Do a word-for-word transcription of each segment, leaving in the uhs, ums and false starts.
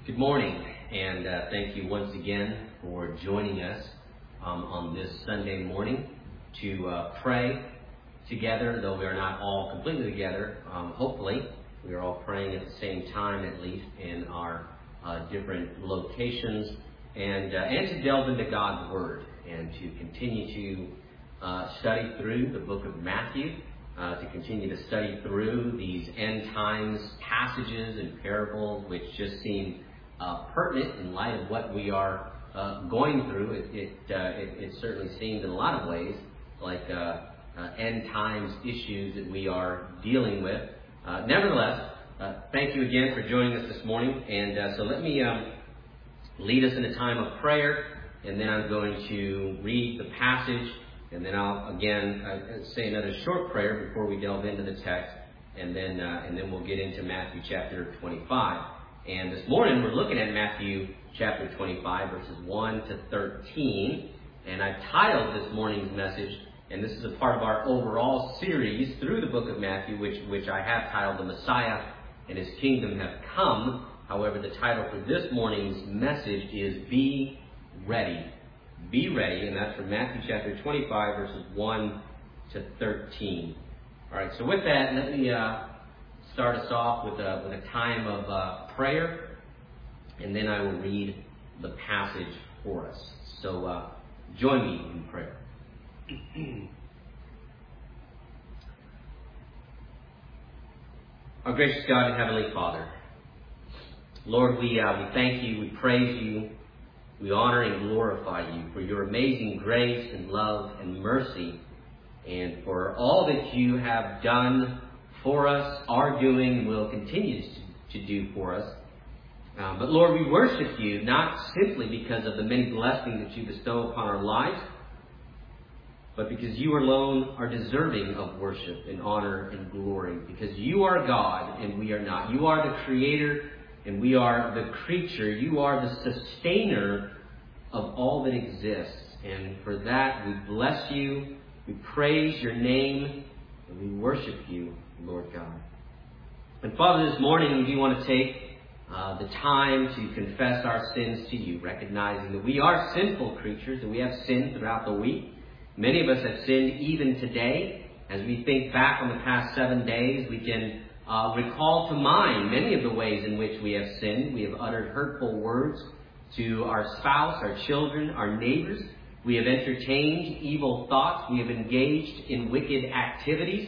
Good morning, and uh, thank you once again for joining us um, on this Sunday morning to uh, pray together, though we are not all completely together. Um, hopefully, we are all praying at the same time, at least in our uh, different locations, and uh, and to delve into God's Word and to continue to uh, study through the book of Matthew, uh, to continue to study through these end times passages and parables, which just seem Uh, pertinent in light of what we are uh, going through. It it, uh, it it certainly seems in a lot of ways like uh, uh, end times issues that we are dealing with. Uh, nevertheless, uh, thank you again for joining us this morning. And uh, so let me um, lead us in a time of prayer, and then I'm going to read the passage, and then I'll again uh, say another short prayer before we delve into the text, and then uh, and then we'll get into Matthew chapter twenty-five. And this morning we're looking at Matthew chapter twenty-five, verses one to thirteen. And I've titled this morning's message, and this is a part of our overall series through the book of Matthew, which, which I have titled The Messiah and His Kingdom Have Come. However, the title for this morning's message is Be Ready. Be Ready, and that's from Matthew chapter twenty-five, verses one to thirteen. All right, so with that, let me uh, start us off with a, with a time of uh, prayer, and then I will read the passage for us. So uh, join me in prayer. Our gracious God and Heavenly Father, Lord, we uh, we thank you, we praise you, we honor and glorify you for your amazing grace and love and mercy, and for all that you have done for us, are doing, and will continue to, to do for us. Uh, but Lord, we worship you not simply because of the many blessings that you bestow upon our lives, but because you alone are deserving of worship and honor and glory. Because you are God and we are not. You are the creator and we are the creature. You are the sustainer of all that exists. And for that, we bless you, we praise your name, and we worship you, Lord God. And Father, this morning we do want to take uh, the time to confess our sins to you, recognizing that we are sinful creatures and we have sinned throughout the week. Many of us have sinned even today. As we think back on the past seven days, we can uh, recall to mind many of the ways in which we have sinned. We have uttered hurtful words to our spouse, our children, our neighbors. We have entertained evil thoughts. We have engaged in wicked activities.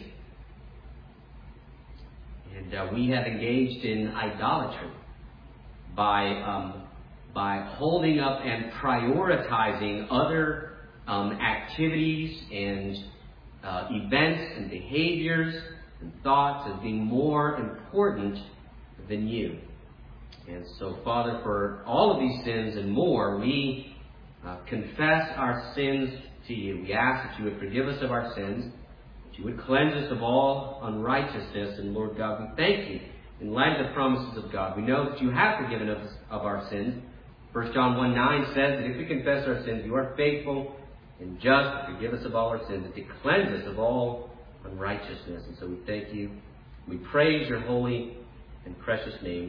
And uh, we have engaged in idolatry by um, by holding up and prioritizing other um, activities and uh, events and behaviors and thoughts as being more important than you. And so, Father, for all of these sins and more, we uh, confess our sins to you. We ask that you would forgive us of our sins, you would cleanse us of all unrighteousness. And Lord God, we thank you in light of the promises of God. We know that you have forgiven us of our sins. First John one nine says that if we confess our sins, you are faithful and just to forgive us of all our sins and to cleanse us of all unrighteousness. And so we thank you. We praise your holy and precious name.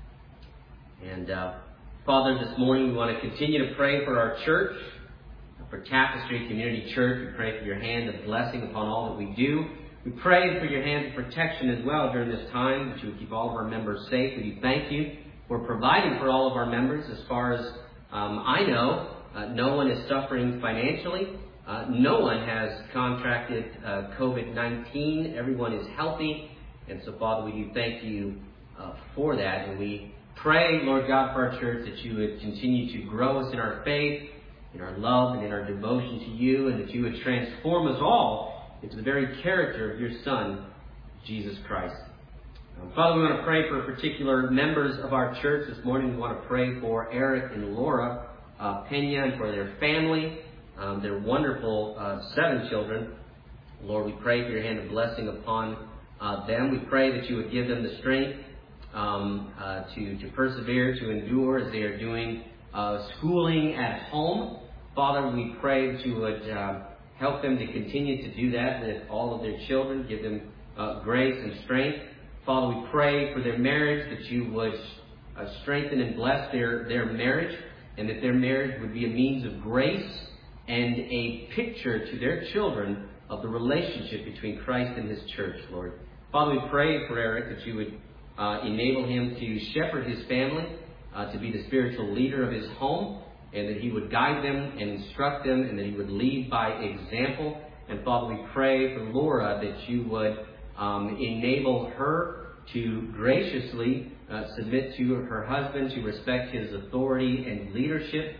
And uh, Father, this morning we want to continue to pray for our church, for Tapestry Community Church. We pray for your hand of blessing upon all that we do. We pray for your hand of protection as well during this time, that you would keep all of our members safe. We thank you for providing for all of our members. As far as um, I know, uh, no one is suffering financially. Uh, no one has contracted uh, covid nineteen. Everyone is healthy. And so, Father, we do thank you uh, for that. And we pray, Lord God, for our church, that you would continue to grow us in our faith, in our love and in our devotion to you, and that you would transform us all into the very character of your Son, Jesus Christ. Um, Father, we want to pray for particular members of our church this morning. We want to pray for Eric and Laura uh, Pena and for their family, um, their wonderful uh, seven children. Lord, we pray for your hand of blessing upon uh, them. We pray that you would give them the strength um, uh, to, to persevere, to endure as they are doing uh, schooling at home. Father, we pray that you would uh, help them to continue to do that with all of their children. Give them uh, grace and strength. Father, we pray for their marriage, that you would uh, strengthen and bless their, their marriage, and that their marriage would be a means of grace and a picture to their children of the relationship between Christ and His church, Lord. Father, we pray for Eric that you would uh, enable him to shepherd his family, uh, to be the spiritual leader of his home, and that he would guide them and instruct them, and that he would lead by example. And Father, we pray for Laura that you would um, enable her to graciously uh, submit to her husband, to respect his authority and leadership.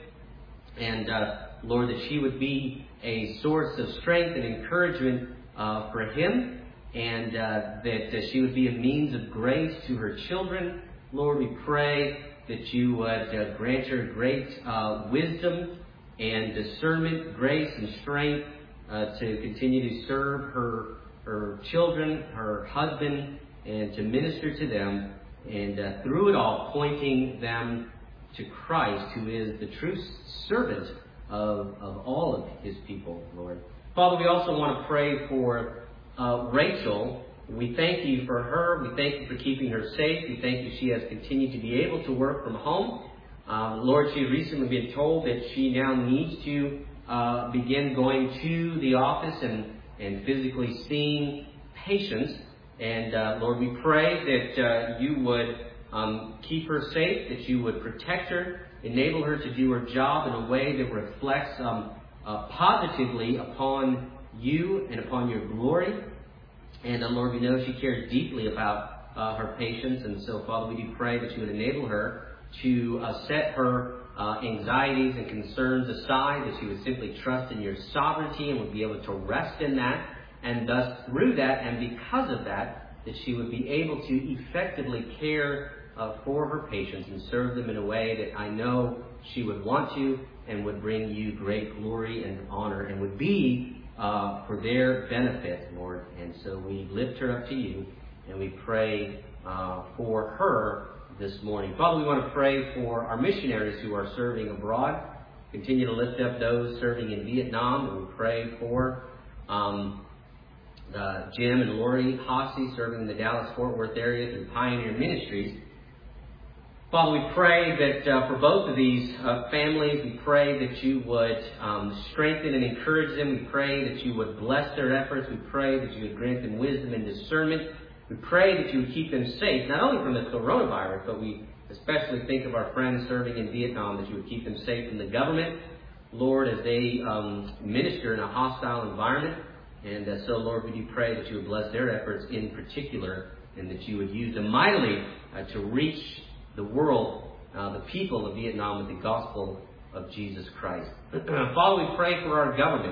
And uh, Lord, that she would be a source of strength and encouragement uh, for him, and uh, that uh, she would be a means of grace to her children. Lord, we pray that you would uh, grant her great uh, wisdom and discernment, grace and strength uh, to continue to serve her her children, her husband, and to minister to them, and uh, through it all pointing them to Christ, who is the true servant of, of all of His people, Lord. Father, we also want to pray for uh, Rachel. We thank you for her. We thank you for keeping her safe. We thank you she has continued to be able to work from home. Uh, Lord, she had recently been told that she now needs to uh, begin going to the office and, and physically seeing patients. And uh, Lord, we pray that uh, you would um, keep her safe, that you would protect her, enable her to do her job in a way that reflects um, uh, positively upon you and upon your glory. And uh, Lord, we know she cares deeply about uh, her patients. And so, Father, we do pray that you would enable her to uh, set her uh, anxieties and concerns aside, that she would simply trust in your sovereignty and would be able to rest in that. And thus, through that, and because of that, that she would be able to effectively care uh, for her patients and serve them in a way that I know she would want to, and would bring you great glory and honor, and would be uh, for their benefit, Lord. And so we lift her up to you, and we pray uh, for her this morning. Father, we want to pray for our missionaries who are serving abroad. Continue to lift up those serving in Vietnam, and we pray for Um, Uh, Jim and Lori Hossey serving in the Dallas-Fort Worth area through Pioneer Ministries. Father, we pray that uh, for both of these uh, families, we pray that you would um, strengthen and encourage them. We pray that you would bless their efforts. We pray that you would grant them wisdom and discernment. We pray that you would keep them safe, not only from the coronavirus, but we especially think of our friends serving in Vietnam, that you would keep them safe from the government, Lord, as they um, minister in a hostile environment. And uh, so, Lord, we do pray that you would bless their efforts in particular, and that you would use them mightily uh, to reach the world, uh, the people of Vietnam, with the gospel of Jesus Christ. Father, we pray for our government.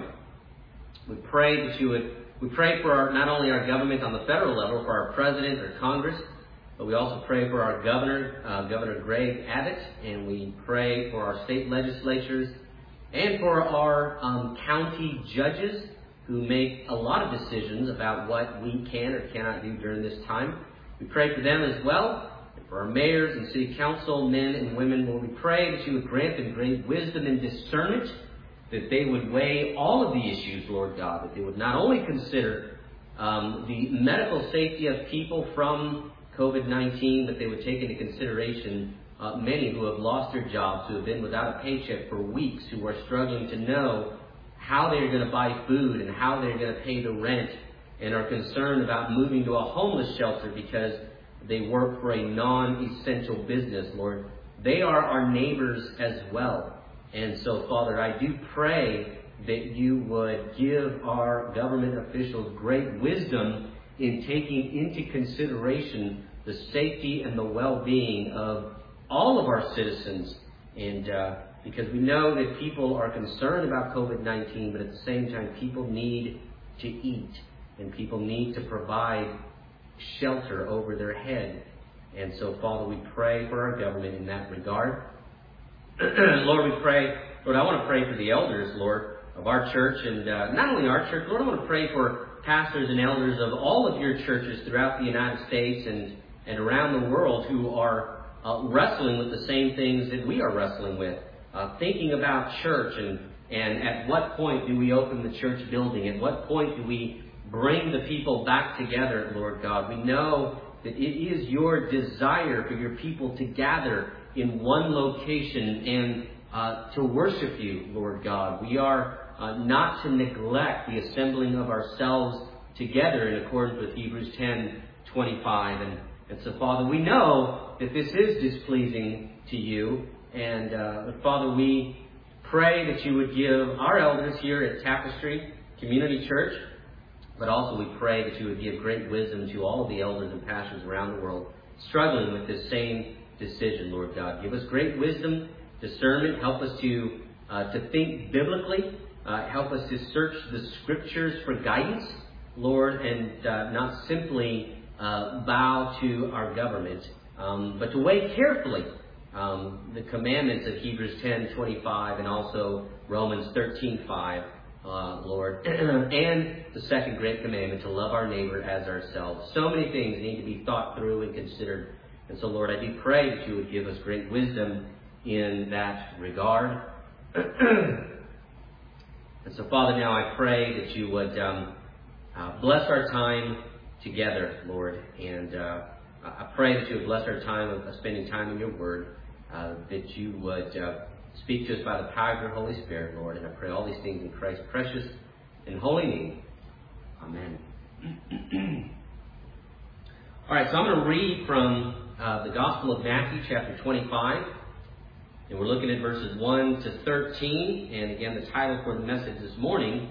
We pray that you would, we pray for our, not only our government on the federal level, for our president or Congress, but we also pray for our governor, uh, Governor Greg Abbott, and we pray for our state legislatures and for our um, county judges, who make a lot of decisions about what we can or cannot do during this time. We pray for them as well, and for our mayors and city council men and women. Lord, we pray that you would grant them great wisdom and discernment, that they would weigh all of the issues, Lord God, that they would not only consider um, the medical safety of people from covid nineteen, but they would take into consideration uh, many who have lost their jobs, who have been without a paycheck for weeks, who are struggling to know how they're going to buy food and how they're going to pay the rent, and are concerned about moving to a homeless shelter because they work for a non-essential business, Lord. They are our neighbors as well. And so, Father, I do pray that you would give our government officials great wisdom in taking into consideration the safety and the well-being of all of our citizens, and uh, because we know that people are concerned about covid nineteen, but at the same time, people need to eat, and people need to provide shelter over their head. And so, Father, we pray for our government in that regard. Lord, we pray, Lord, I want to pray for the elders, Lord, of our church, and uh, not only our church, Lord, I want to pray for pastors and elders of all of your churches throughout the United States and, and around the world, who are uh, wrestling with the same things that we are wrestling with. Uh, thinking about church, and, and at what point do we open the church building? At what point do we bring the people back together, Lord God? We know that it is your desire for your people to gather in one location and uh, to worship you, Lord God. We are uh, not to neglect the assembling of ourselves together in accordance with Hebrews ten twenty-five. And, and so, Father, we know that this is displeasing to you. And, uh, Father, we pray that you would give our elders here at Tapestry Community Church, but also we pray that you would give great wisdom to all of the elders and pastors around the world struggling with this same decision, Lord God. Give us great wisdom, discernment. Help us to uh, to think biblically. Uh, help us to search the Scriptures for guidance, Lord, and uh, not simply uh, bow to our government, um, but to weigh carefully um, the commandments of Hebrews ten twenty-five and also Romans thirteen five. Uh, Lord, and the second great commandment, to love our neighbor as ourselves. So many things need to be thought through and considered. And so, Lord, I do pray that you would give us great wisdom in that regard. And so, Father, now I pray that you would um, uh, bless our time together, Lord. And uh, I pray that you would bless our time of spending time in your word, uh, that you would Uh, speak to us by the power of your Holy Spirit, Lord. And I pray all these things in Christ's precious and holy name. Amen. All right, so I'm going to read from uh, the Gospel of Matthew, chapter twenty-five. And we're looking at verses one to thirteen. And again, the title for the message this morning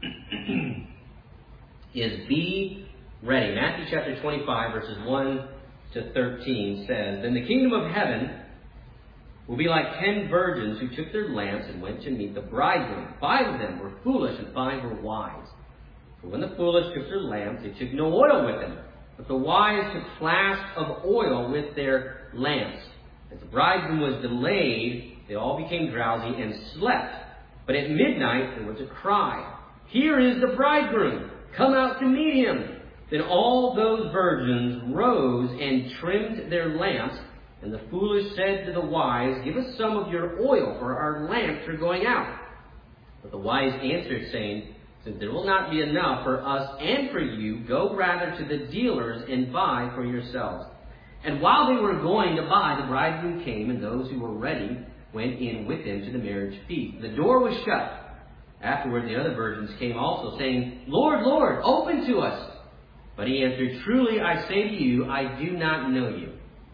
is Be Ready. Matthew chapter twenty-five, verses one to thirteen says, Then the kingdom of heaven will be like ten virgins who took their lamps and went to meet the bridegroom. Five of them were foolish and five were wise. For when the foolish took their lamps, they took no oil with them. But the wise took flasks of oil with their lamps. As the bridegroom was delayed, they all became drowsy and slept. But at midnight there was a cry, Here is the bridegroom! Come out to meet him! Then all those virgins rose and trimmed their lamps. And the foolish said to the wise, Give us some of your oil, for our lamps are going out. But the wise answered, saying, Since there will not be enough for us and for you, go rather to the dealers and buy for yourselves. And while they were going to buy, the bridegroom came, and those who were ready went in with him to the marriage feast. The door was shut. Afterward the other virgins came also, saying, Lord, Lord, open to us. But he answered, Truly I say to you, I do not know you.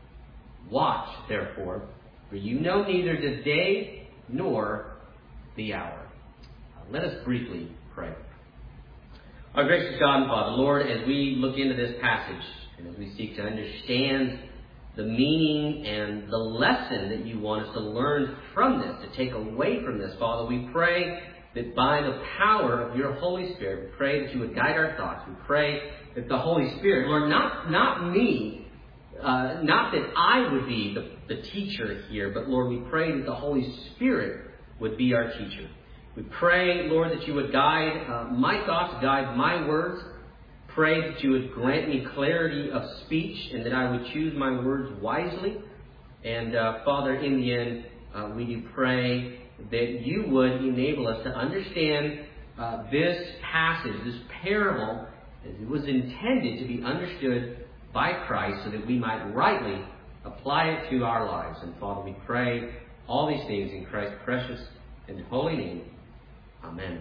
Watch, therefore, for you know neither the day nor the hour. Uh, let us briefly pray. Our gracious God and Father, Lord, as we look into this passage and as we seek to understand the meaning and the lesson that you want us to learn from this, to take away from this, Father, we pray that by the power of your Holy Spirit, we pray that you would guide our thoughts. We pray that the Holy Spirit, Lord, not, not me, Uh, not that I would be the, the teacher here, but Lord, we pray that the Holy Spirit would be our teacher. We pray, Lord, that you would guide uh, my thoughts, guide my words. Pray that you would grant me clarity of speech and that I would choose my words wisely. And uh, Father, in the end, uh, we do pray that you would enable us to understand uh, this passage, this parable, as it was intended to be understood by Christ, so that we might rightly apply it to our lives. And Father, we pray all these things in Christ's precious and holy name. Amen.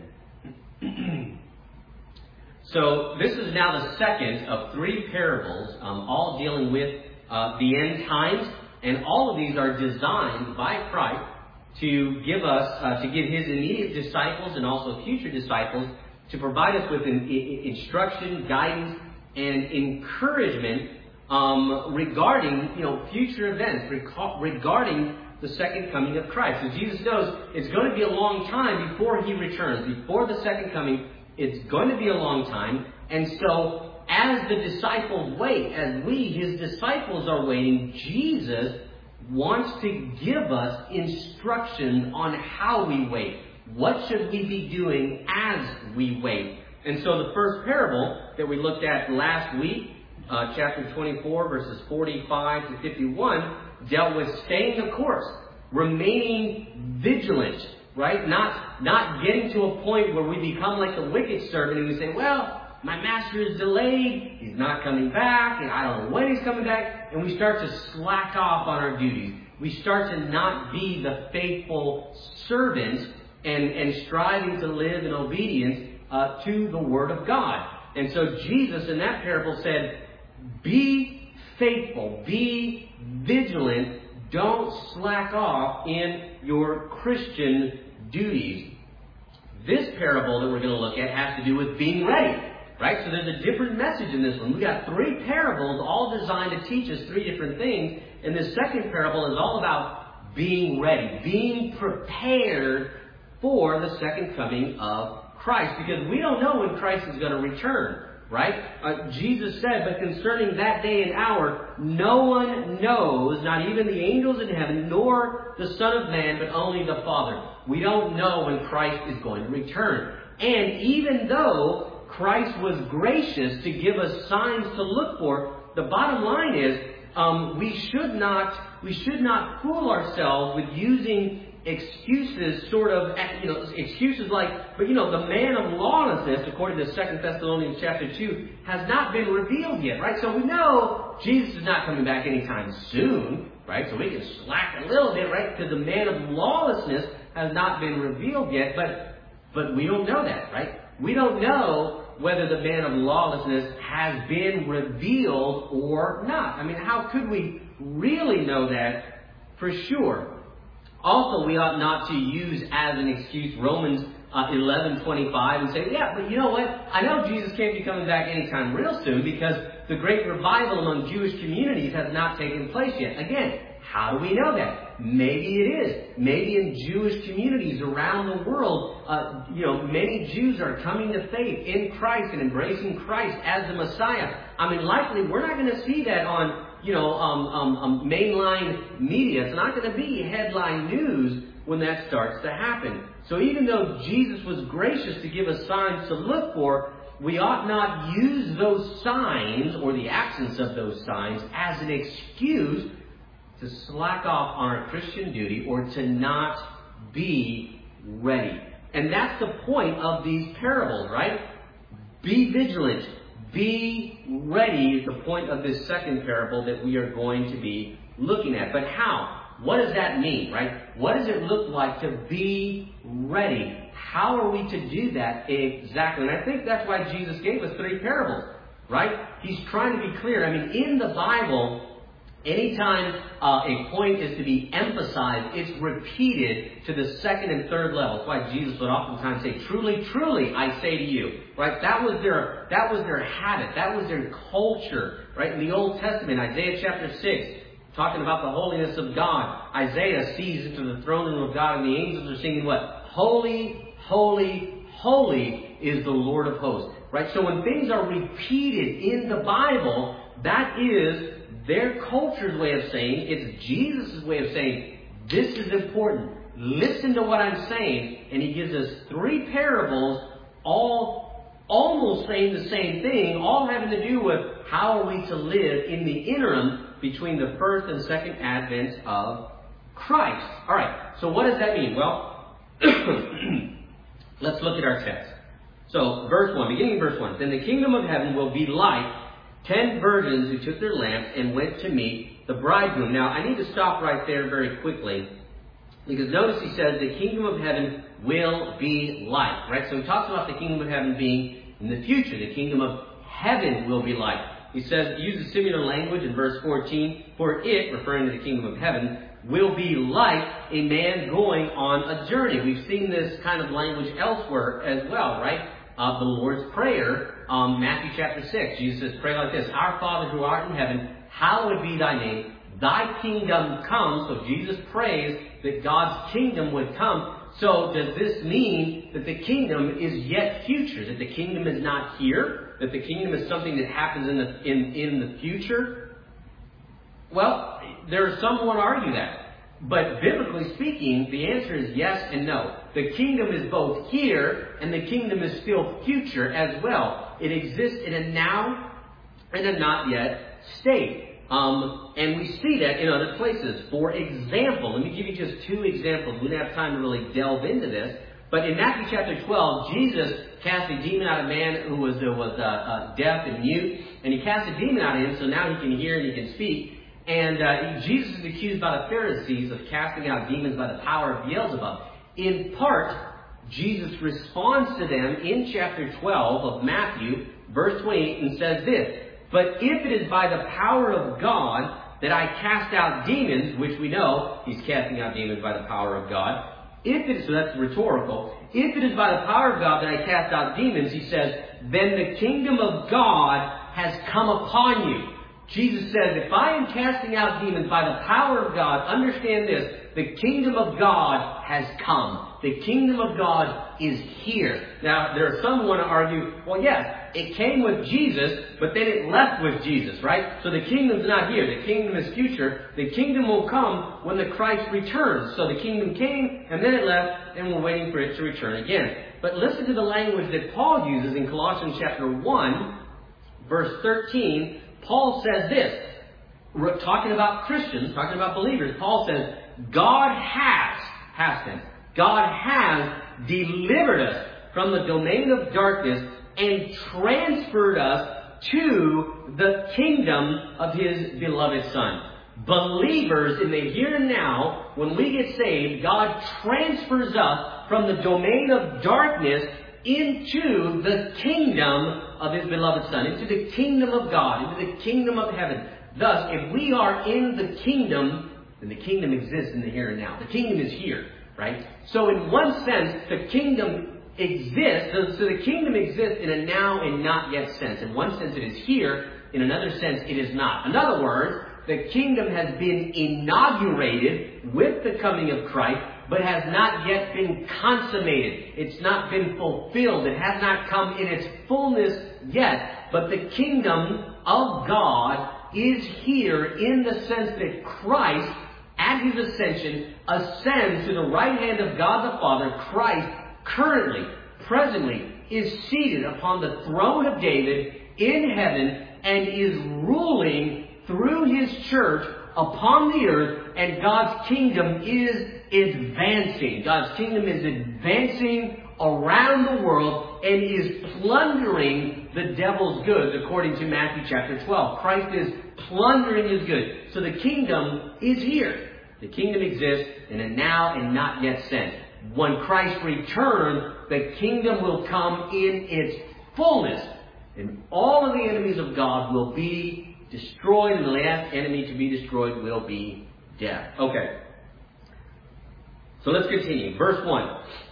So this is now the second of three parables, um, all dealing with uh, the end times, and all of these are designed by Christ to give us, uh, to give his immediate disciples and also future disciples, to provide us with an, instruction, guidance, and encouragement um, regarding, you know, future events, rec- regarding the second coming of Christ. So Jesus knows it's going to be a long time before he returns. Before the second coming, it's going to be a long time. And so, as the disciples wait, as we, his disciples, are waiting, Jesus wants to give us instructions on how we wait. What should we be doing as we wait? And so the first parable that we looked at last week, uh, chapter twenty-four, verses forty-five to fifty-one, dealt with staying the course, remaining vigilant, right? Not, not getting to a point where we become like the wicked servant and we say, well, my master is delayed, he's not coming back, and I don't know when he's coming back, and we start to slack off on our duties. We start to not be the faithful servants and, and striving to live in obedience uh, to the Word of God. And so Jesus in that parable said, be faithful, be vigilant, don't slack off in your Christian duties. This parable that we're going to look at has to do with being ready, right? So there's a different message in this one. We've got three parables all designed to teach us three different things. And this second parable is all about being ready, being prepared for the second coming of Christ. Because we don't know when Christ is going to return, right? Uh, Jesus said, but concerning that day and hour, no one knows, not even the angels in heaven, nor the Son of Man, but only the Father. We don't know when Christ is going to return. And even though Christ was gracious to give us signs to look for, the bottom line is um, we should not we should not fool ourselves with using excuses, sort of, you know, excuses like, but you know, the man of lawlessness, according to Second Thessalonians chapter two, has not been revealed yet, right? So we know Jesus is not coming back anytime soon, right? So we can slack a little bit, right? Because the man of lawlessness has not been revealed yet, but but we don't know that, right? We don't know whether the man of lawlessness has been revealed or not. I mean, how could we really know that for sure? Also, we ought not to use as an excuse Romans uh, eleven twenty-five and say, yeah, but you know what? I know Jesus can't be coming back anytime real soon because the great revival among Jewish communities has not taken place yet. Again, how do we know that? Maybe it is. Maybe in Jewish communities around the world, uh, you know, many Jews are coming to faith in Christ and embracing Christ as the Messiah. I mean, likely we're not going to see that on, you know, um, um, um, mainline media. It's not going to be headline news when that starts to happen. So even though Jesus was gracious to give us signs to look for, we ought not use those signs or the absence of those signs as an excuse to slack off on our Christian duty or to not be ready. And that's the point of these parables, right? Be vigilant. Be ready is the point of this second parable that we are going to be looking at. But how? What does that mean, right? What does it look like to be ready? How are we to do that exactly? And I think that's why Jesus gave us three parables, right? He's trying to be clear. I mean, in the Bible, anytime uh, a point is to be emphasized, it's repeated to the second and third level. That's why Jesus would oftentimes say, truly, truly, I say to you. Right? That was their that was their habit. That was their culture. Right? In the Old Testament, Isaiah chapter six, talking about the holiness of God. Isaiah sees into the throne room of God, and the angels are singing what? Holy, holy, holy is the Lord of hosts. Right? So when things are repeated in the Bible, that is their culture's way of saying, it's Jesus' way of saying, this is important. Listen to what I'm saying. And he gives us three parables, all almost saying the same thing, all having to do with how are we to live in the interim between the first and second advent of Christ. All right, so what does that mean? Well, let's look at our text. So, verse one, beginning verse one. Then the kingdom of heaven will be like ten virgins who took their lamps and went to meet the bridegroom. Now, I need to stop right there very quickly, because notice he says the kingdom of heaven will be like, right? So he talks about the kingdom of heaven being in the future. The kingdom of heaven will be like. He says, use a similar language in verse fourteen, for it, referring to the kingdom of heaven, will be like a man going on a journey. We've seen this kind of language elsewhere as well, right? Uh, the Lord's Prayer, um, Matthew chapter six. Jesus says, pray like this, Our Father who art in heaven, hallowed be thy name. Thy kingdom come. So Jesus prays that God's kingdom would come. So does this mean that the kingdom is yet future? That the kingdom is not here? That the kingdom is something that happens in the, in, in the future? Well, there are some who want to argue that. But biblically speaking, the answer is yes and no. The kingdom is both here and the kingdom is still future as well. It exists in a now and a not yet state. Um, and we see that in other places. For example, let me give you just two examples. We don't have time to really delve into this. But in Matthew chapter twelve, Jesus cast a demon out of a man who was, uh, was uh, uh, deaf and mute. And he cast a demon out of him, so now he can hear and he can speak. And uh, Jesus is accused by the Pharisees of casting out demons by the power of Beelzebub. In part, Jesus responds to them in chapter twelve of Matthew, verse twenty-eight, and says this, "But if it is by the power of God that I cast out demons," which we know he's casting out demons by the power of God. If it is, so that's rhetorical. If it is by the power of God that I cast out demons, he says, then the kingdom of God has come upon you. Jesus says, if I am casting out demons by the power of God, understand this, the kingdom of God has come. The kingdom of God is here. Now, there are some who want to argue, well, yes, it came with Jesus, but then it left with Jesus, right? So the kingdom's not here. The kingdom is future. The kingdom will come when the Christ returns. So the kingdom came, and then it left, and we're waiting for it to return again. But listen to the language that Paul uses in Colossians chapter one, verse thirteen. Paul says this, we're talking about Christians, talking about believers. Paul says, God has, past tense, God has delivered us from the domain of darkness and transferred us to the kingdom of His beloved Son. Believers in the here and now, when we get saved, God transfers us from the domain of darkness into the kingdom of His beloved Son, into the kingdom of God, into the kingdom of heaven. Thus, if we are in the kingdom, then the kingdom exists in the here and now. The kingdom is here, right? So in one sense, the kingdom exists. So the kingdom exists in a now and not yet sense. In one sense, it is here. In another sense, it is not. In other words, the kingdom has been inaugurated with the coming of Christ, but has not yet been consummated. It's not been fulfilled. It has not come in its fullness yet. But the kingdom of God is here in the sense that Christ, at His ascension, ascends to the right hand of God the Father. Christ currently, presently, is seated upon the throne of David in heaven and is ruling through His church upon the earth, and God's kingdom is advancing. God's kingdom is advancing around the world and is plundering the devil's goods, according to Matthew chapter twelve. Christ is plundering his goods. So the kingdom is here. The kingdom exists in a now and not yet sense. When Christ returns, the kingdom will come in its fullness, and all of the enemies of God will be destroyed, and the last enemy to be destroyed will be death. Okay. So let's continue. Verse one.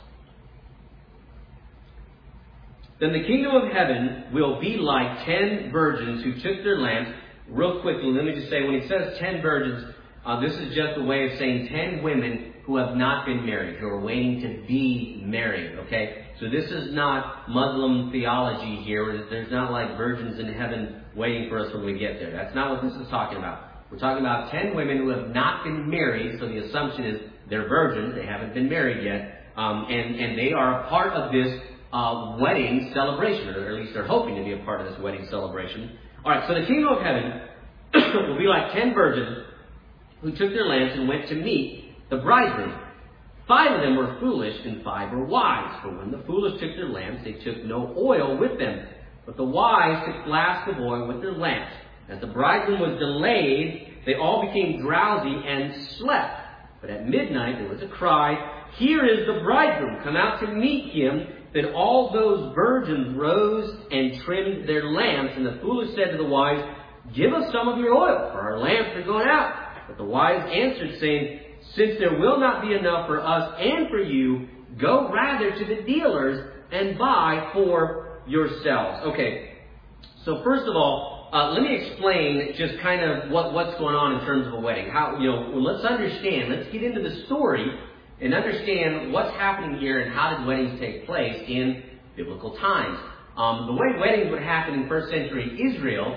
Then the kingdom of heaven will be like ten virgins who took their lamps. Real quickly, let me just say, when he says ten virgins, uh, this is just a way of saying ten women who have not been married, who are waiting to be married. Okay? So this is not Muslim theology here. There's not like virgins in heaven waiting for us when we get there. That's not what this is talking about. We're talking about ten women who have not been married, so the assumption is they're virgins, they haven't been married yet, um, and, and they are a part of this uh, wedding celebration, or at least they're hoping to be a part of this wedding celebration. Alright, so the kingdom of heaven will be like ten virgins who took their lamps and went to meet the bridegroom. Five of them were foolish and five were wise. For when the foolish took their lamps, they took no oil with them. But the wise took flasks of oil with their lamps. As the bridegroom was delayed, they all became drowsy and slept. But at midnight there was a cry, "Here is the bridegroom, come out to meet him." Then all those virgins rose and trimmed their lamps. And the foolish said to the wise, "Give us some of your oil, for our lamps are going out." But the wise answered, saying, "Since there will not be enough for us and for you, go rather to the dealers and buy for yourselves." Okay, so first of all, uh, let me explain just kind of what, what's going on in terms of a wedding. How, you know, well, let's understand, let's get into the story and understand what's happening here and how did weddings take place in biblical times. Um, the way weddings would happen in first century Israel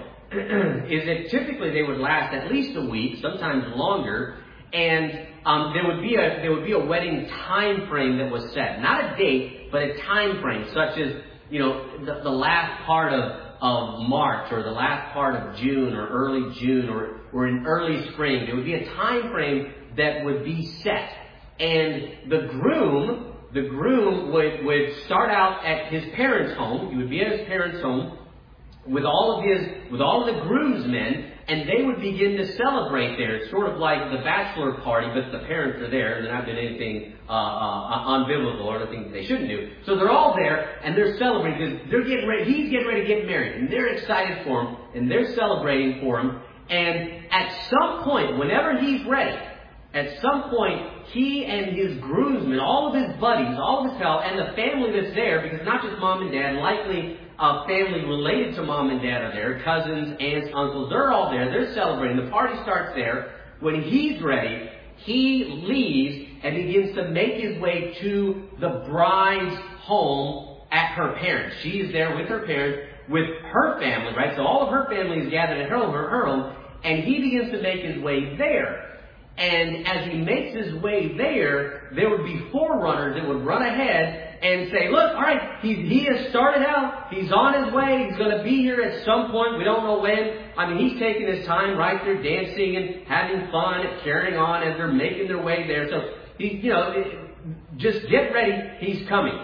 is that typically they would last at least a week, sometimes longer, and um, there would be a there would be a wedding time frame that was set, not a date, but a time frame, such as, you know, the, the last part of of March, or the last part of June, or early June, or or in early spring. There would be a time frame that would be set, and the groom the groom would, would start out at his parents' home. He would be at his parents' home with all of his, with all of the groomsmen, and they would begin to celebrate there. It's sort of like the bachelor party, but the parents are there, and they're not doing anything uh, uh, unbiblical or anything that they shouldn't do. So they're all there, and they're celebrating because they're getting ready. He's getting ready to get married, and they're excited for him, and they're celebrating for him. And at some point, whenever he's ready, at some point, he and his groomsmen, all of his buddies, all of his pals, and the family that's there, because not just mom and dad, likely uh, family related to mom and dad are there, cousins, aunts, uncles, they're all there, they're celebrating. The party starts there. When he's ready, he leaves and begins to make his way to the bride's home at her parents. She is there with her parents, with her family, right? So all of her family is gathered at her home, her home, and he begins to make his way there. And as he makes his way there, there would be forerunners that would run ahead and say, look, all right, he, he has started out. He's on his way. He's going to be here at some point. We don't know when. I mean, he's taking his time, right? They're dancing and having fun and carrying on as they're making their way there. So, he, you know, just get ready. He's coming.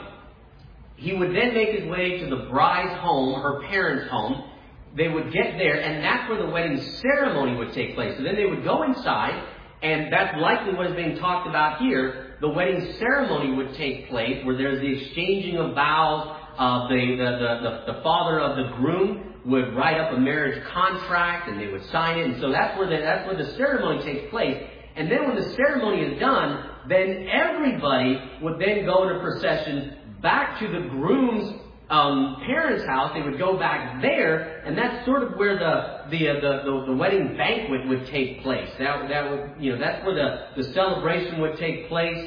He would then make his way to the bride's home, her parents' home. They would get there, and that's where the wedding ceremony would take place. So then they would go inside, and that's likely what is being talked about here. The wedding ceremony would take place where there's the exchanging of vows. Uh, the, the, the, the, the father of the groom would write up a marriage contract and they would sign it. And so that's where the, that's where the ceremony takes place. And then when the ceremony is done, then everybody would then go in a procession back to the groom's Um, parents' house. They would go back there, and that's sort of where the the uh, the, the, the wedding banquet would take place. That that would, you know, that's where the, the celebration would take place.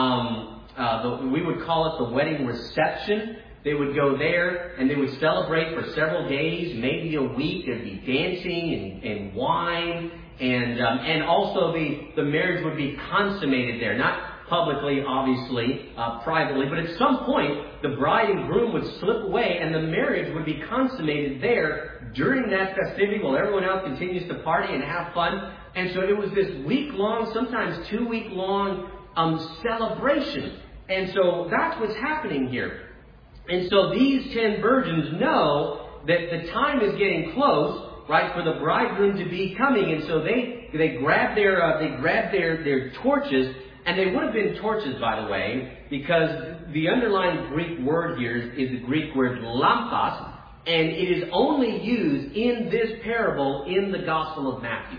Um, uh, the, we would call it the wedding reception. They would go there and they would celebrate for several days, maybe a week. There'd be dancing and, and wine, and um, and also the the marriage would be consummated there, not publicly, obviously, uh, privately, but at some point, the bride and groom would slip away and the marriage would be consummated there during that festivity while everyone else continues to party and have fun. And so it was this week-long, sometimes two-week-long um, celebration. And so that's what's happening here. And so these ten virgins know that the time is getting close, right, for the bridegroom to be coming. And so they they grab their uh, they grab their their torches. And they would have been torches, by the way, because the underlying Greek word here is, is the Greek word lampos, and it is only used in this parable in the Gospel of Matthew.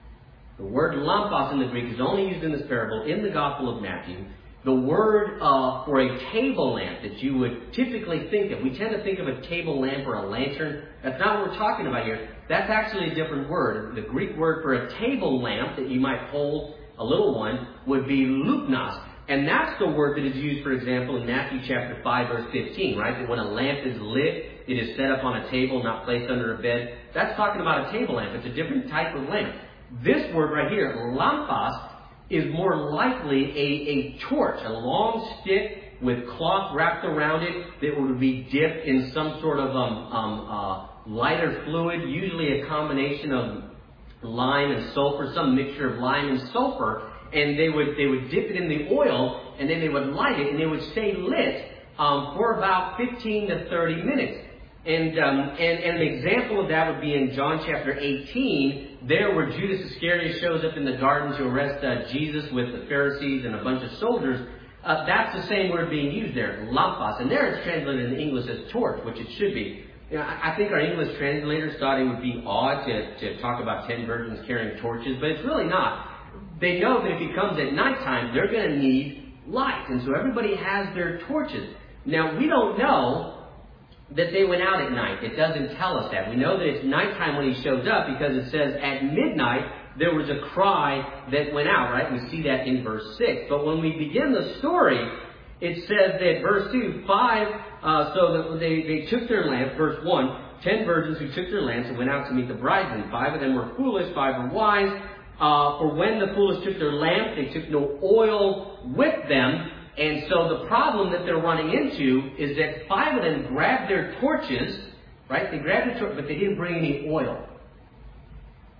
The word lampos in the Greek is only used in this parable in the Gospel of Matthew. The word uh, for a table lamp that you would typically think of, we tend to think of a table lamp or a lantern. That's not what we're talking about here. That's actually a different word. The Greek word for a table lamp that you might hold, a little one, would be lupnos. And that's the word that is used, for example, in Matthew chapter five, verse fifteen, right? That when a lamp is lit, it is set up on a table, not placed under a bed. That's talking about a table lamp. It's a different type of lamp. This word right here, lampos, is more likely a, a torch, a long stick with cloth wrapped around it that would be dipped in some sort of um, um, uh, lighter fluid, usually a combination of lime and sulfur, some mixture of lime and sulfur, and they would they would dip it in the oil, and then they would light it, and they would stay lit um, for about fifteen to thirty minutes. And, um, and and an example of that would be in John chapter eighteen, there where Judas Iscariot shows up in the garden to arrest uh, Jesus with the Pharisees and a bunch of soldiers. Uh, that's the same word being used there, lampos, and there it's translated in English as torch, which it should be. You know, I think our English translators thought it would be odd to, to talk about ten virgins carrying torches, but it's really not. They know that if it comes at nighttime, they're going to need light, and so everybody has their torches. Now, we don't know that they went out at night. It doesn't tell us that. We know that it's nighttime when he shows up because it says at midnight there was a cry that went out, right? We see that in verse six. But when we begin the story, it says that verse two, five, uh, so that they, they took their lamps, verse one, ten virgins who took their lamps and went out to meet the bridegroom. Five of them were foolish, five were wise. Uh, for when the foolish took their lamp, they took no oil with them. And so the problem that they're running into is that five of them grabbed their torches, right? They grabbed the torch, but they didn't bring any oil.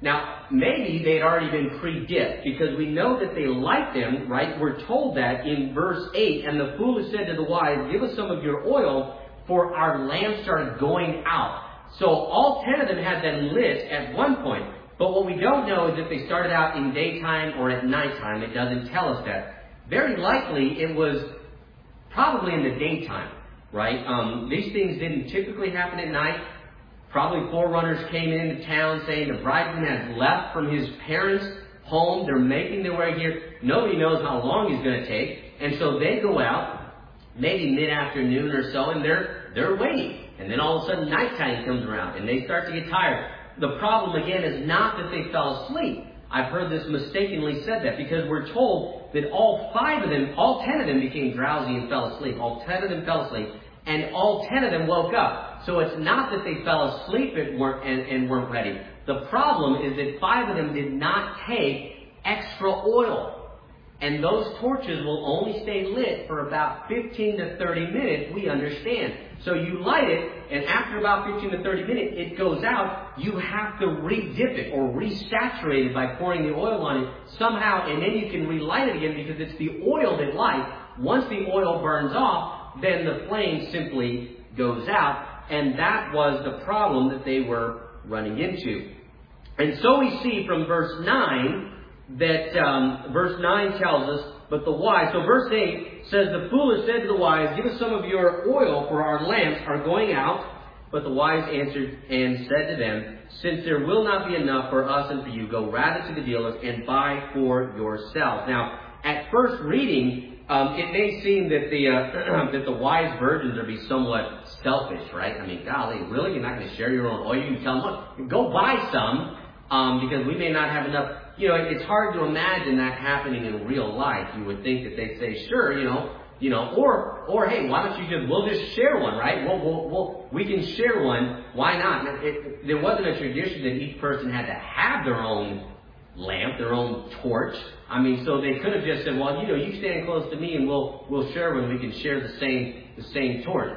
Now, maybe they had already been pre-dipped, because we know that they liked them, right? We're told that in verse eight, and the foolish said to the wise, give us some of your oil, for our lamps are going out. So all ten of them had them lit at one point. But what we don't know is if they started out in daytime or at nighttime. It doesn't tell us that. Very likely it was probably in the daytime, right? Um, these things didn't typically happen at night. Probably forerunners came into town saying the bridegroom has left from his parents' home. They're making their way here. Nobody knows how long he's going to take. And so they go out, maybe mid-afternoon or so, and they're they're waiting. And then all of a sudden nighttime comes around and they start to get tired. The problem, again, is not that they fell asleep. I've heard this mistakenly said that, because we're told that all five of them, all ten of them became drowsy and fell asleep. All ten of them fell asleep, and all ten of them woke up. So it's not that they fell asleep and weren't, and, and weren't ready. The problem is that five of them did not take extra oil. And those torches will only stay lit for about fifteen to thirty minutes, we understand. So you light it, and after about fifteen to thirty minutes, it goes out. You have to re-dip it or resaturate it by pouring the oil on it somehow, and then you can relight it again, because it's the oil that lights. Once the oil burns off, then the flame simply goes out, and that was the problem that they were running into. And so we see from verse nine that um, verse nine tells us, but the wise, so verse eight says, the foolish said to the wise, give us some of your oil, for our lamps are going out. But the wise answered and said to them, since there will not be enough for us and for you, go rather to the dealers and buy for yourselves. Now, at first reading, um, it may seem that the uh, that the wise virgins are be somewhat selfish, right? I mean, golly, really? You're not going to share your own oil? You can tell them, look, go buy some, um, because we may not have enough. You know, it's hard to imagine that happening in real life. You would think that they'd say, sure, you know, you know, or, or hey, why don't you just, we'll just share one, right? We'll, we'll, we'll, we can share one. Why not? It, it, there wasn't a tradition that each person had to have their own lamp, their own torch. I mean, so they could have just said, well, you know, you stand close to me and we'll, we'll share one. We can share the same, the same torch.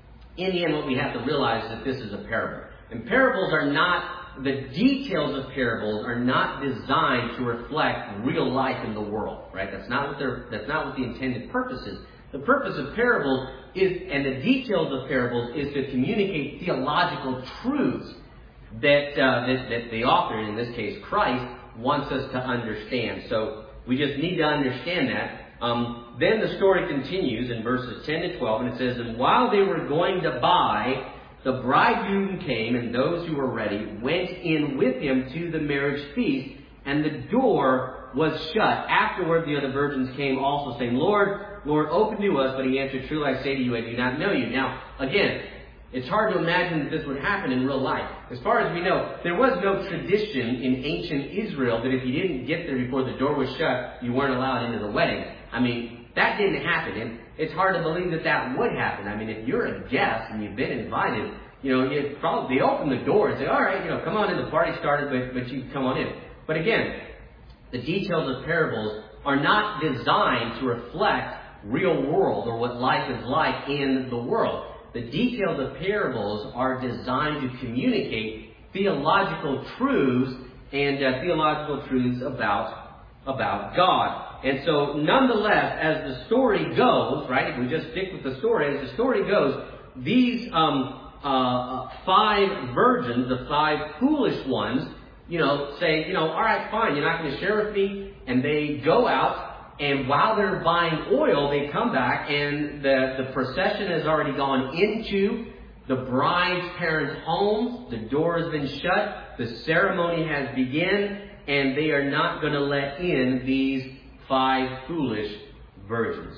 In the end, what we have to realize is that this is a parable. And parables are not, the details of parables are not designed to reflect real life in the world, right? That's not what they're, that's not what the intended purpose is. The purpose of parables is, and the details of parables, is to communicate theological truths that, uh, that, that the author, in this case Christ, wants us to understand. So we just need to understand that. Um, then the story continues in verses ten to twelve, and it says, and while they were going to buy, the bridegroom came, and those who were ready went in with him to the marriage feast, and the door was shut. Afterward, the other virgins came also, saying, Lord, Lord, open to us. But he answered, truly I say to you, I do not know you. Now, again, it's hard to imagine that this would happen in real life. As far as we know, there was no tradition in ancient Israel that if you didn't get there before the door was shut, you weren't allowed into the wedding. I mean, that didn't happen. And it's hard to believe that that would happen. I mean, if you're a guest and you've been invited, you know, you'd probably open the door and say, all right, you know, come on in, the party started, but, but you come on in. But again, the details of parables are not designed to reflect real world or what life is like in the world. The details of parables are designed to communicate theological truths and uh, theological truths about, about God. And so, nonetheless, as the story goes, right, if we just stick with the story, as the story goes, these um, uh, five virgins, the five foolish ones, you know, say, you know, all right, fine, you're not going to share with me. And they go out. And while they're buying oil, they come back, and the, the procession has already gone into the bride's parents' homes. The door has been shut. The ceremony has begun. And they are not going to let in these five foolish virgins.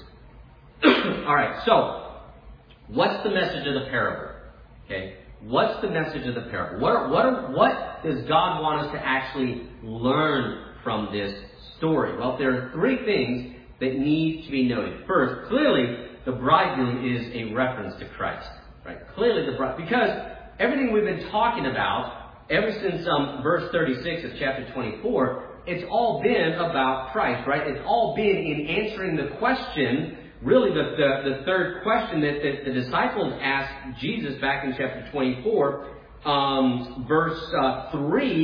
All right, so what's the message of the parable? Okay, what's the message of the parable? What, are, what, are, what does God want us to actually learn from this story? Well, there are three things that need to be noted. First, clearly, the bridegroom is a reference to Christ, right? Clearly, the bride, because everything we've been talking about ever since um, verse thirty-six of chapter twenty-four, it's all been about Christ, right? It's all been in answering the question, really the the, the third question that, that the disciples asked Jesus back in chapter twenty-four, um, verse uh, three.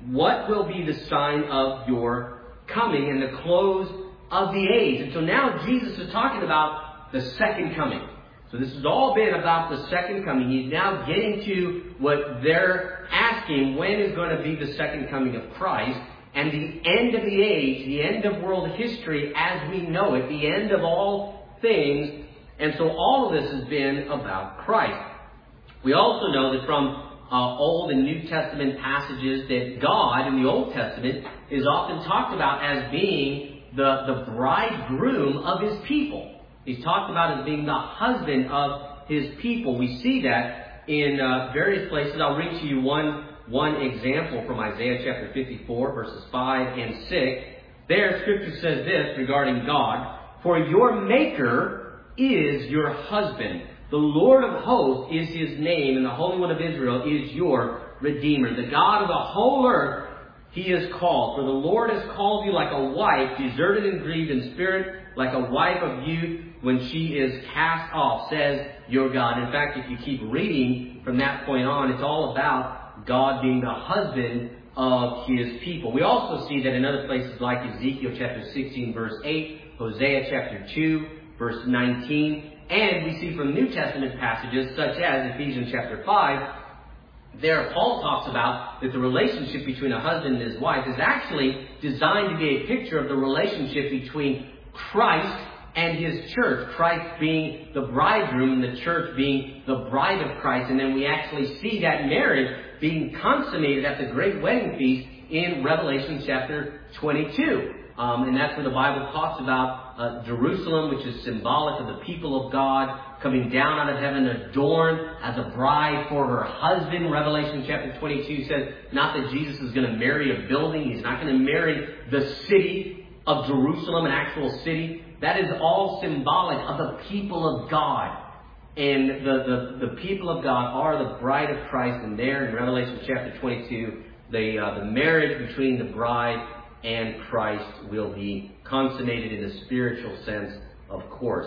what will be the sign of your coming and the close of the age? And so now Jesus is talking about the second coming. So this has all been about the second coming. He's now getting to what they're asking, when is going to be the second coming of Christ, and the end of the age, the end of world history as we know it, the end of all things. And so all of this has been about Christ. We also know that from uh, Old and New Testament passages that God in the Old Testament is often talked about as being the, the bridegroom of His people. He's talked about as being the husband of His people. We see that in uh, various places. I'll read to you one, one example from Isaiah chapter fifty-four, verses five and six. There, Scripture says this regarding God: "For your Maker is your husband. The Lord of hosts is His name, and the Holy One of Israel is your Redeemer. The God of the whole earth He is called. For the Lord has called you like a wife, deserted and grieved in spirit, like a wife of youth when she is cast off, says your God." In fact, if you keep reading from that point on, it's all about God being the husband of His people. We also see that in other places like Ezekiel chapter sixteen, verse eight, Hosea chapter two, verse nineteen, and we see from New Testament passages such as Ephesians chapter five, there Paul talks about that the relationship between a husband and his wife is actually designed to be a picture of the relationship between Christ and His church. Christ being the bridegroom and the church being the bride of Christ. And then we actually see that marriage being consummated at the great wedding feast in Revelation chapter twenty-two. Um, and that's where the Bible talks about uh, Jerusalem, which is symbolic of the people of God, coming down out of heaven adorned as a bride for her husband. Revelation chapter twenty-two says not that Jesus is going to marry a building. He's not going to marry the city of Jerusalem, an actual city. That is all symbolic of the people of God. And the, the, the people of God are the bride of Christ. And there in Revelation chapter twenty-two, the, uh, the marriage between the bride and Christ will be consummated in a spiritual sense, of course.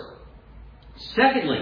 Secondly,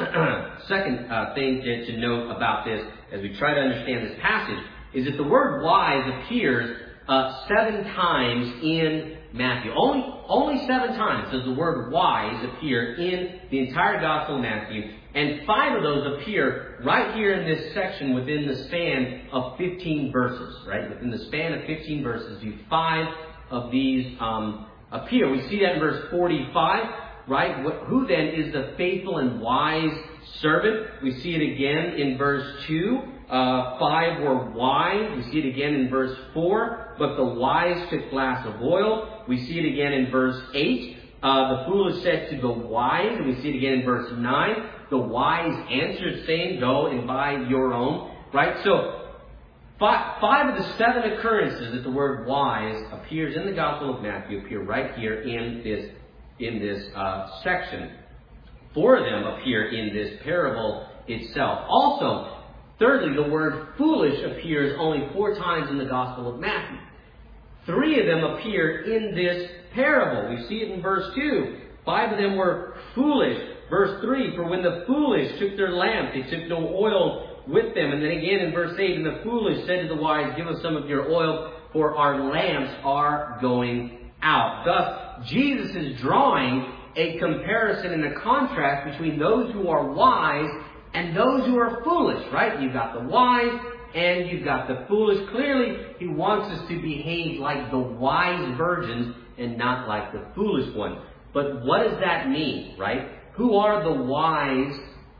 second uh, thing to, to note about this as we try to understand this passage is that the word wise appears uh, seven times in Matthew. Only, only seven times does the word wise appear in the entire Gospel of Matthew, and five of those appear right here in this section within the span of fifteen verses. Right? Within the span of fifteen verses, you five of these um, appear. We see that in verse forty-five. Right? Who then is the faithful and wise servant? We see it again in verse two. Uh, five were wise. We see it again in verse four. But the wise took glass of oil. We see it again in verse eight. Uh, the foolish said to the wise. And we see it again in verse nine. The wise answered, saying, "Go and buy your own." Right? So, five, five of the seven occurrences that the word wise appears in the Gospel of Matthew appear right here in this in this uh, section. Four of them appear in this parable itself. Also, thirdly, the word foolish appears only four times in the Gospel of Matthew. Three of them appear in this parable. We see it in verse two. Five of them were foolish. Verse three, "For when the foolish took their lamp, they took no oil with them." And then again in verse eight, "And the foolish said to the wise, Give us some of your oil, for our lamps are going out." Thus, Jesus is drawing a comparison and a contrast between those who are wise and those who are foolish, right? You've got the wise and you've got the foolish. Clearly, He wants us to behave like the wise virgins and not like the foolish ones. But what does that mean, right? Who are the wise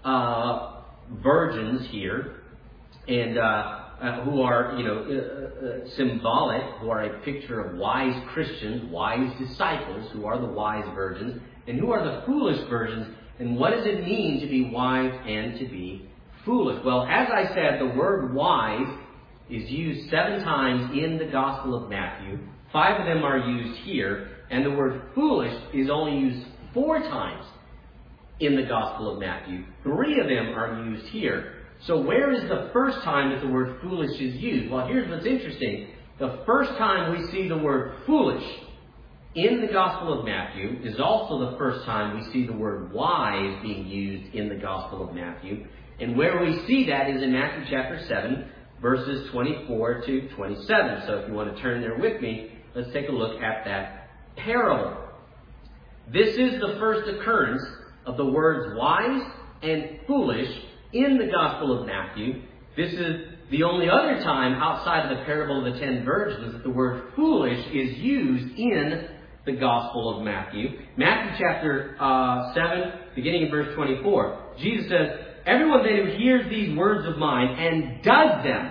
uh, virgins here? And uh, uh, who are, you know, uh, uh, symbolic, who are a picture of wise Christians, wise disciples, who are the wise virgins, and who are the foolish virgins, and what does it mean to be wise and to be foolish? Well, as I said, the word wise is used seven times in the Gospel of Matthew. Five of them are used here, and the word foolish is only used four times in the Gospel of Matthew. Three of them are used here. So where is the first time that the word foolish is used? Well, here's what's interesting. The first time we see the word foolish in the Gospel of Matthew is also the first time we see the word wise being used in the Gospel of Matthew. And where we see that is in Matthew chapter seven, verses twenty-four to twenty-seven. So if you want to turn there with me, let's take a look at that parable. This is the first occurrence of the words wise and foolish in the Gospel of Matthew. This is the only other time outside of the parable of the ten virgins that the word foolish is used in the Gospel of Matthew. Matthew chapter uh, seven, beginning in verse twenty-four. Jesus says, everyone then who hears these words of mine and does them,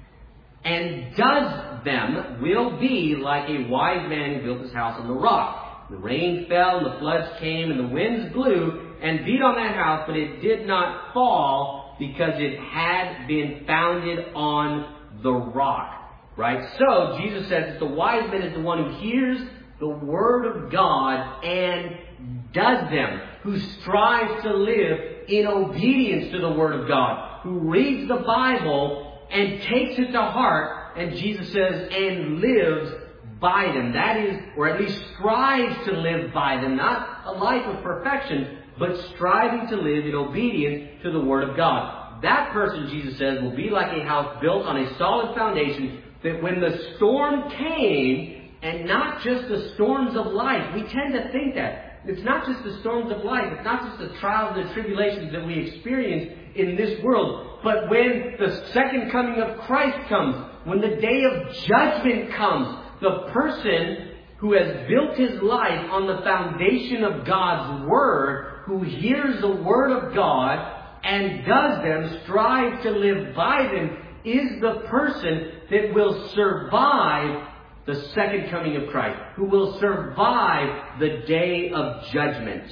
and does them, will be like a wise man who built his house on the rock. The rain fell, and the floods came, and the winds blew, and beat on that house, but it did not fall, because it had been founded on the rock. Right? So, Jesus says that the wise man is the one who hears the Word of God and does them, who strives to live in obedience to the Word of God, who reads the Bible and takes it to heart, and Jesus says, and lives by them. That is, or at least strives to live by them. Not a life of perfection, but striving to live in obedience to the Word of God. That person, Jesus says, will be like a house built on a solid foundation, that when the storm came, and not just the storms of life, we tend to think that. It's not just the storms of life, it's not just the trials and the tribulations that we experience in this world, but when the second coming of Christ comes, when the day of judgment comes, the person who has built his life on the foundation of God's Word, who hears the Word of God and does them, strives to live by them, is the person that will survive the second coming of Christ, who will survive the day of judgment.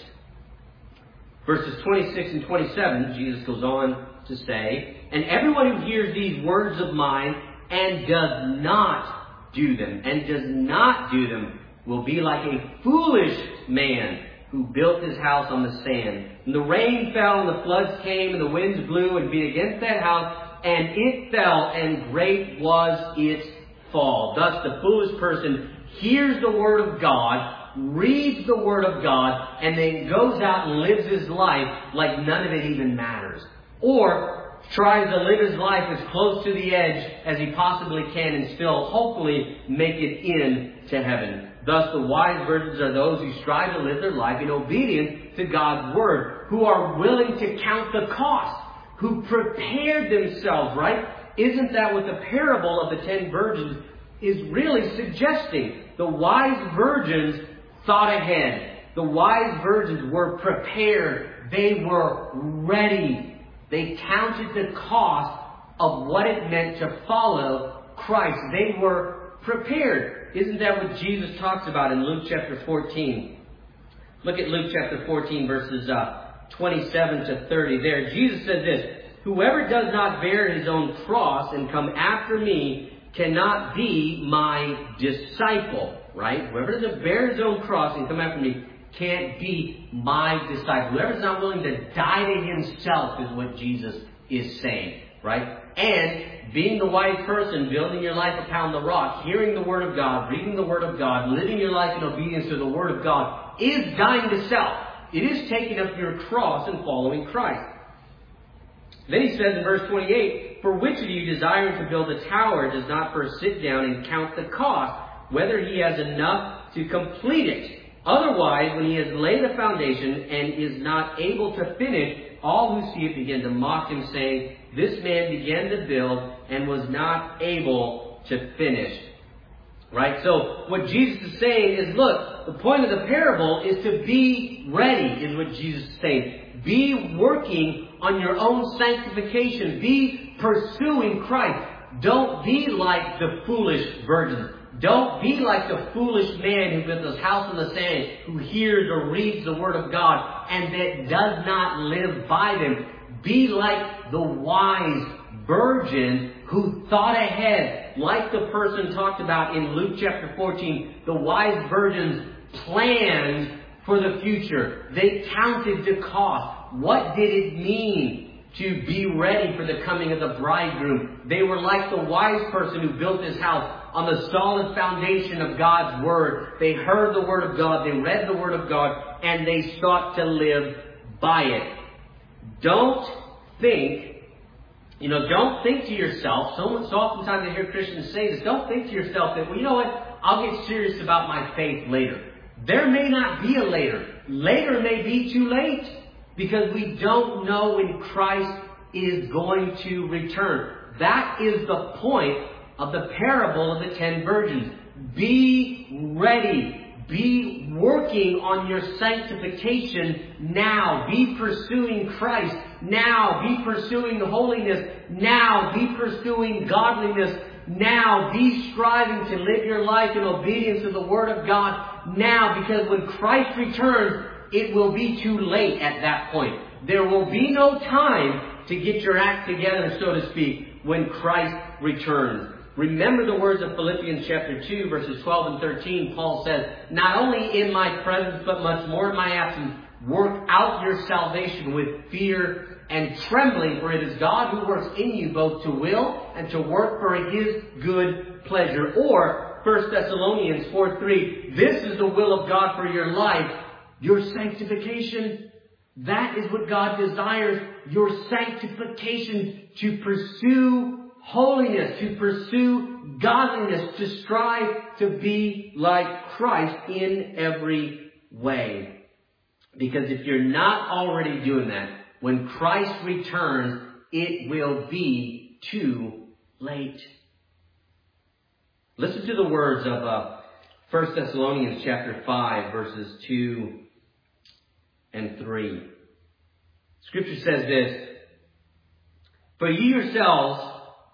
Verses twenty-six and twenty-seven, Jesus goes on to say, and everyone who hears these words of mine and does not do them, and does not do them, will be like a foolish man who built his house on the sand. And the rain fell, and the floods came, and the winds blew and beat against that house, and it fell, and great was its fall. Thus the foolish person hears the Word of God, reads the Word of God, and then goes out and lives his life like none of it even matters. Or tries to live his life as close to the edge as he possibly can and still hopefully make it in to heaven. Thus the wise virgins are those who strive to live their life in obedience to God's Word, who are willing to count the cost, who prepared themselves, right? Isn't that what the parable of the ten virgins is really suggesting? The wise virgins thought ahead. The wise virgins were prepared. They were ready. They counted the cost of what it meant to follow Christ. They were prepared. Isn't that what Jesus talks about in Luke chapter fourteen? Look at Luke chapter fourteen, verses uh, twenty-seven to thirty there. Jesus said this, whoever does not bear his own cross and come after me cannot be my disciple. Right? Whoever doesn't bear his own cross and come after me can't be my disciple. Whoever's not willing to die to himself is what Jesus is saying. Right? And being the wise person, building your life upon the rock, hearing the Word of God, reading the Word of God, living your life in obedience to the Word of God, is dying to self. It is taking up your cross and following Christ. Then he says in verse twenty-eight, for which of you desiring to build a tower does not first sit down and count the cost, whether he has enough to complete it? Otherwise, when he has laid a foundation and is not able to finish, all who see it begin to mock him, saying, this man began to build and was not able to finish. Right? So what Jesus is saying is, look, the point of the parable is to be ready, is what Jesus is saying. Be working on your own sanctification. Be pursuing Christ. Don't be like the foolish virgins. Don't be like the foolish man who built his house on the sand, who hears or reads the Word of God and that does not live by them. Be like the wise virgin who thought ahead, like the person talked about in Luke chapter fourteen. The wise virgins planned for the future. They counted the cost. What did it mean to be ready for the coming of the bridegroom? They were like the wise person who built his house on the solid foundation of God's Word. They heard the Word of God, they read the Word of God, and they sought to live by it. Don't think You know, don't think to yourself, so, so oftentimes I hear Christians say this, don't think to yourself that, well, you know what, I'll get serious about my faith later. There may not be a later. Later may be too late, because we don't know when Christ is going to return. That is the point of the parable of the ten virgins. Be ready. Be working on your sanctification now. Be pursuing Christ now. Be pursuing holiness now. Be pursuing godliness now. Be striving to live your life in obedience to the Word of God now. Because when Christ returns, it will be too late at that point. There will be no time to get your act together, so to speak, when Christ returns. Remember the words of Philippians chapter two, verses twelve and thirteen. Paul says, not only in my presence, but much more in my absence, work out your salvation with fear and trembling, for it is God who works in you both to will and to work for His good pleasure. Or, First Thessalonians four three, this is the will of God for your life, your sanctification. That is what God desires, your sanctification, to pursue holiness, to pursue godliness, to strive to be like Christ in every way. Because if you're not already doing that, when Christ returns, it will be too late. Listen to the words of uh, First Thessalonians chapter five, verses two and three. Scripture says this, For you yourselves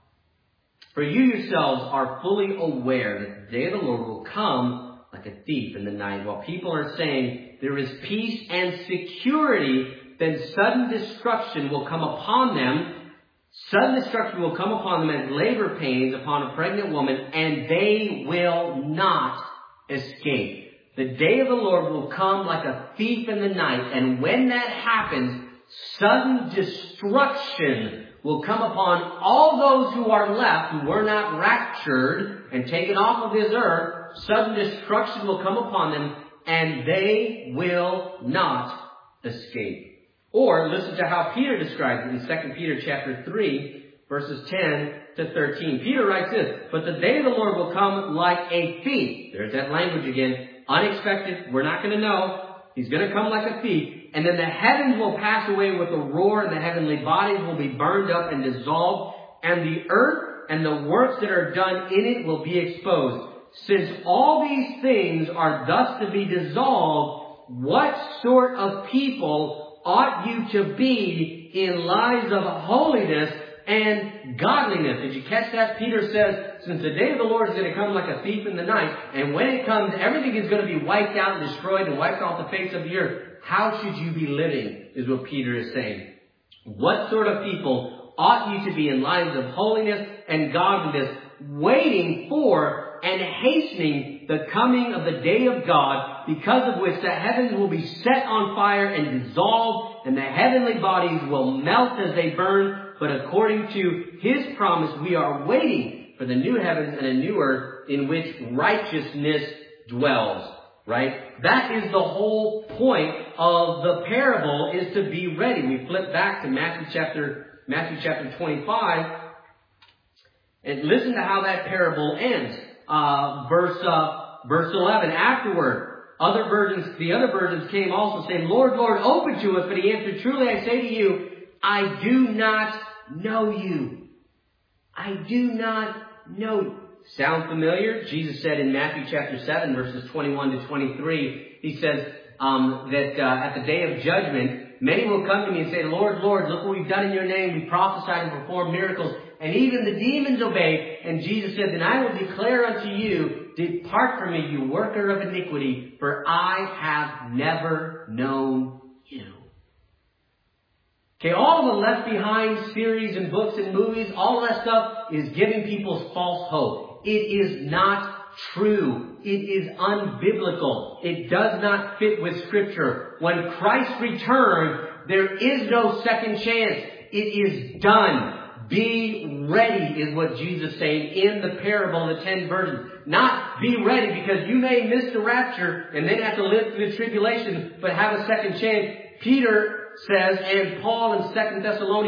For you yourselves are fully aware that the day of the Lord will come like a thief in the night. While people are saying there is peace and security, then sudden destruction will come upon them. Sudden destruction will come upon them as labor pains upon a pregnant woman, and they will not escape. The day of the Lord will come like a thief in the night, and when that happens, sudden destruction will come upon all those who are left, who were not raptured and taken off of this earth. Sudden destruction will come upon them, and they will not escape. Or listen to how Peter describes it in Second Peter chapter three, verses ten to thirteen. Peter writes this, But the day of the Lord will come like a thief. There's that language again. Unexpected. We're not going to know. He's going to come like a thief. And then the heavens will pass away with a roar, and the heavenly bodies will be burned up and dissolved, and the earth and the works that are done in it will be exposed. Since all these things are thus to be dissolved, what sort of people ought you to be in lives of holiness and godliness? Did you catch that? Peter says, since the day of the Lord is going to come like a thief in the night, and when it comes, everything is going to be wiped out and destroyed and wiped off the face of the earth. How should you be living, is what Peter is saying. What sort of people ought you to be in lives of holiness and godliness, waiting for and hastening the coming of the day of God, because of which the heavens will be set on fire and dissolved, and the heavenly bodies will melt as they burn. But according to His promise, we are waiting for the new heavens and a new earth in which righteousness dwells. Right? That is the whole point of the parable, is to be ready. We flip back to Matthew chapter, Matthew chapter twenty-five, and listen to how that parable ends. Uh, verse, uh, verse eleven. Afterward, other virgins, the other virgins came also, saying, Lord, Lord, open to us. But He answered, Truly I say to you, I do not know you. I do not know you. Sound familiar? Jesus said in Matthew chapter seven, verses twenty-one to twenty-three, He says um, that uh, at the day of judgment, many will come to Me and say, Lord, Lord, look what we've done in Your name. We prophesied and performed miracles, and even the demons obey. And Jesus said, Then I will declare unto you, Depart from Me, you worker of iniquity, for I have never known you. Okay, all the Left Behind series and books and movies, all that stuff is giving people false hope. It is not true. It is unbiblical. It does not fit with Scripture. When Christ returns, there is no second chance. It is done. Be ready is what Jesus is saying in the parable of the ten virgins. Not be ready because you may miss the rapture and then have to live through the tribulation, but have a second chance. Peter says, and Paul in Second Thessalonians,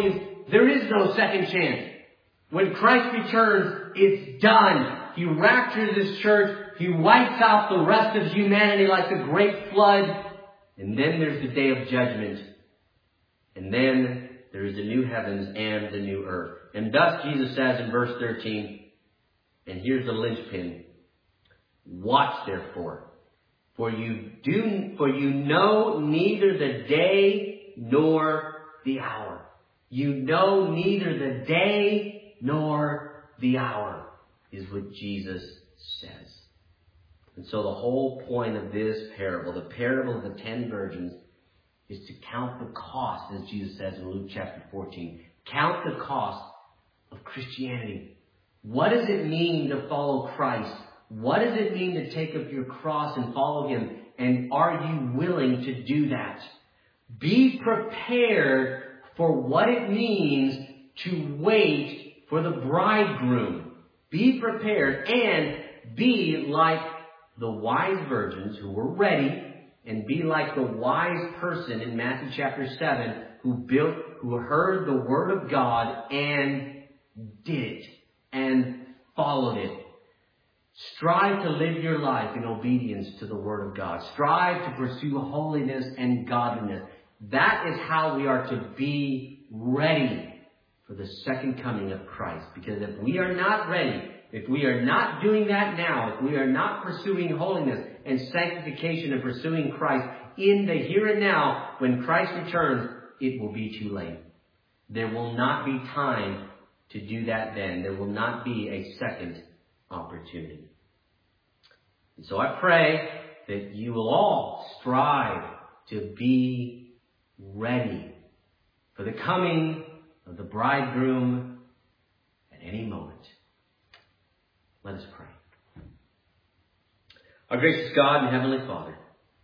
there is no second chance. When Christ returns, it's done. He raptures His church. He wipes out the rest of humanity like a great flood. And then there's the day of judgment. And then there is the new heavens and the new earth. And thus Jesus says in verse thirteen, and here's the linchpin, watch therefore, for you do, for you know neither the day nor the hour. You know neither the day nor the hour, is what Jesus says. And so the whole point of this parable, the parable of the ten virgins, is to count the cost, as Jesus says in Luke chapter fourteen. Count the cost of Christianity. What does it mean to follow Christ? What does it mean to take up your cross and follow Him? And are you willing to do that? Be prepared for what it means to wait for the bridegroom. Be prepared and be like the wise virgins who were ready, and be like the wise person in Matthew chapter seven who built, who heard the word of God and did it and followed it. Strive to live your life in obedience to the word of God. Strive to pursue holiness and godliness. That is how we are to be ready for the second coming of Christ. Because if we are not ready, if we are not doing that now, if we are not pursuing holiness and sanctification and pursuing Christ in the here and now, when Christ returns, it will be too late. There will not be time to do that then. There will not be a second opportunity. And so I pray that you will all strive to be ready for the coming of the bridegroom at any moment. Let us pray. Our gracious God and Heavenly Father,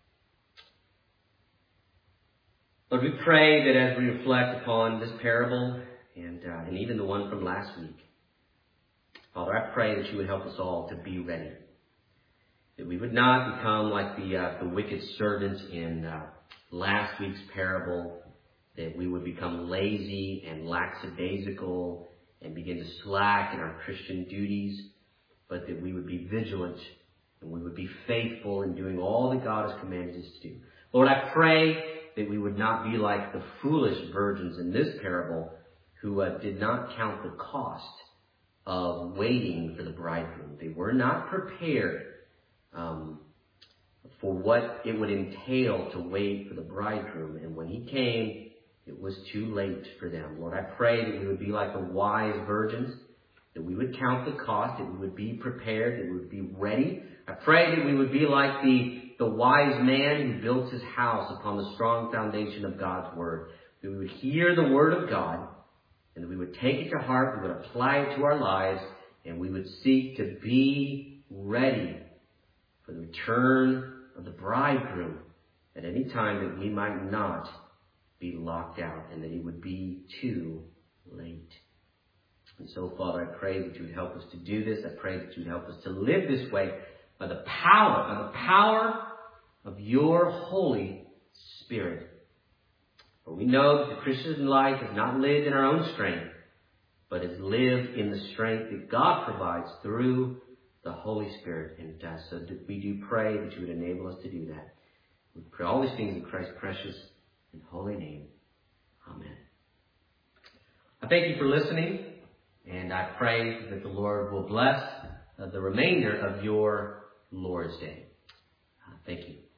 Lord, we pray that as we reflect upon this parable and, uh, and even the one from last week, Father, I pray that you would help us all to be ready. That we would not become like the uh, the wicked servants in uh, last week's parable. That we would become lazy and lackadaisical and begin to slack in our Christian duties. But that we would be vigilant and we would be faithful in doing all that God has commanded us to do. Lord, I pray that we would not be like the foolish virgins in this parable who uh, did not count the cost of waiting for the bridegroom. They were not prepared um, for what it would entail to wait for the bridegroom. And when he came, it was too late for them. Lord, I pray that we would be like the wise virgins, that we would count the cost, that we would be prepared, that we would be ready. I pray that we would be like the, the wise man who built his house upon the strong foundation of God's word. That we would hear the word of God, and that we would take it to heart, we would apply it to our lives, and we would seek to be ready for the return of the bridegroom at any time, that we might not be locked out and that it would be too late. And so, Father, I pray that you would help us to do this. I pray that you would help us to live this way by the power, by the power of your Holy Spirit. For we know that the Christian life is not lived in our own strength, but is lived in the strength that God provides through the Holy Spirit. And uh, so that we do pray that you would enable us to do that. We pray all these things in Christ's precious and holy name. Amen. I thank you for listening, and I pray that the Lord will bless uh, the remainder of your Lord's Day. Uh, thank you.